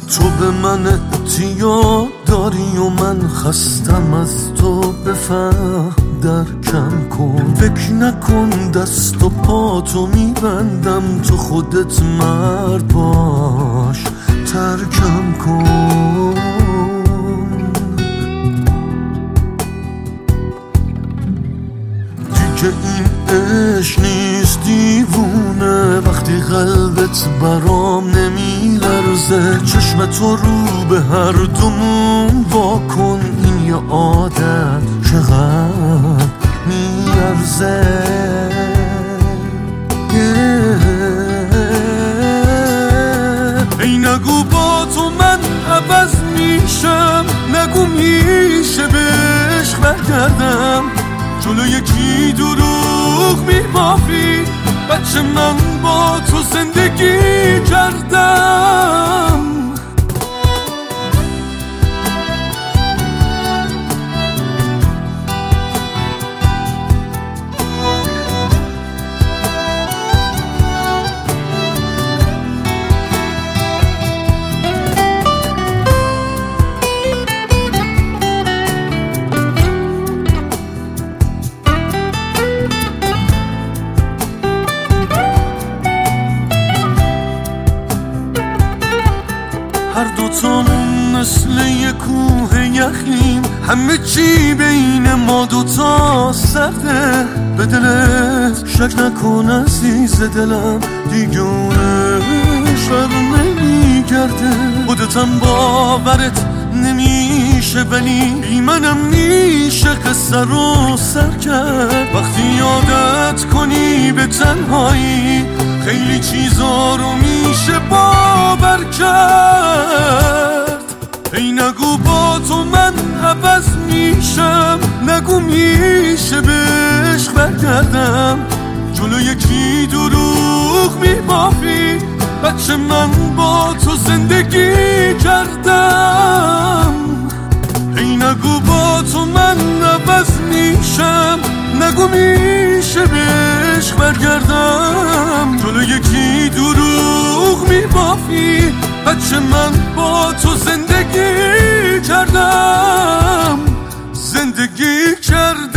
تو به من اعتیاد داری و من خستم از تو، بفهم درکم کن. فکر نکن دست و پاتو میبندم، تو خودت مرد باش ترکم کن. دیگه این عشق نیست دیوونه، وقتی قلبت برام نمیلرزه. چشم تو رو به هر دومون واکن، این یه عادت چقدر میارزه. ای نگو با تو من عوض میشم، نگو میشه به عشق برگردم. جلو یکی دروغ میبافی، بچه من با تو زندگی کردم. هر دوتامون مثل یه کوه یخیم، همه چی بین ما دوتا سرده. به دلت شک نکن عزیز دلم، دیگه اونش بر نمیگرده. خودتم باورت نمیشه ولی بی منم میشه قصه رو سر کرد. وقتی یادت کنی به تنهایی، خیلی چیزا رو میشه باور کرد. ای نگو با تو من عوض میشم، نگو میشه به عشق برگردم. جلو یکی دروغ میبافی، بچه من با تو زندگی کردم. ای نگو با تو من عوض میشم، نگو میشه به عشق برگردم. جلو یکی دروغ میبافی، بچه من با تو زندگی کردم. زندگی کردم.